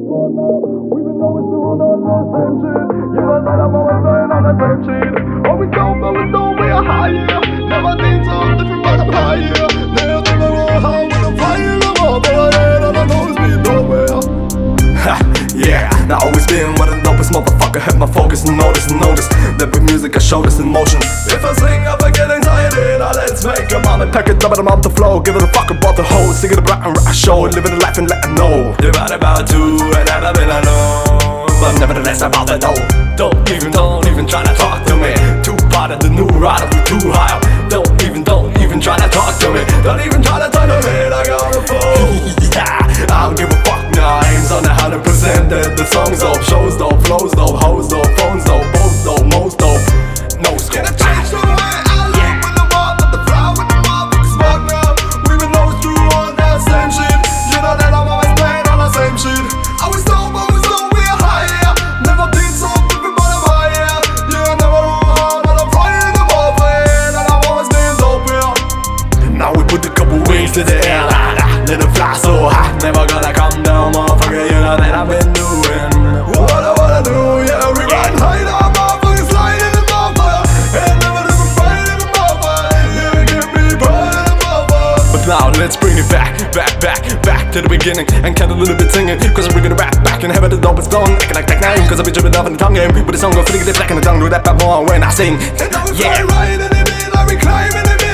spot now. Even though we're doing all the same shit. You know that I'm always playing on the same shit. Always dope, we are higher. Never think so different, but I'm higher. Never know how when I'm flying, I'm up over there. All I know is being nowhere. Yeah, I always been one of the dopest motherfucker. Have my focus and notice that with music I show this emotion. If I sing up, I get anxiety. Now let's make a moment, pack it, double them up the flow. Give it a fuck about the whole, sing it about and rock a show. Living a life and let them know. You're right about to, and I've been alone. But nevertheless about the dough. Don't even try to talk to me. Too part of the new rider, we too high. Don't even try to talk to me. Don't even try to talk to me like I'm a fool. Yeah, I don't give a fuck. Names on 100%. The songs dope, shows dope, flows dope, hoes dope, phones dope, both dope, most dope. No scope. Can I change the way I look when I'm up at the fly with the motherfuckers smart now? We been always through all that same shit. You know that I'm always playing on the same shit. Always dope, we are higher. Never been so different, but I'm higher. Yeah, I never run hard, and I'm flying them over here. And I've always been dope, yeah. Now we put a couple wings to the air, let it fly so high. Never gonna come down, motherfucker. You know that I've been doing what I wanna do, yeah. We ride high now, motherfuckers flying in the motherfucker. And never do some fighting in the motherfucker. Yeah, we get me burning in the motherfucker. But now let's bring it back to the beginning and count a little bit singing. Cause I'm bringing it back and have it the dope is gone. Acting like that name, cause I've been tripping off in the tongue game. But the song go flick it back in the tongue, do that back more when I sing. And now we fly right in the middle, like we climbing in the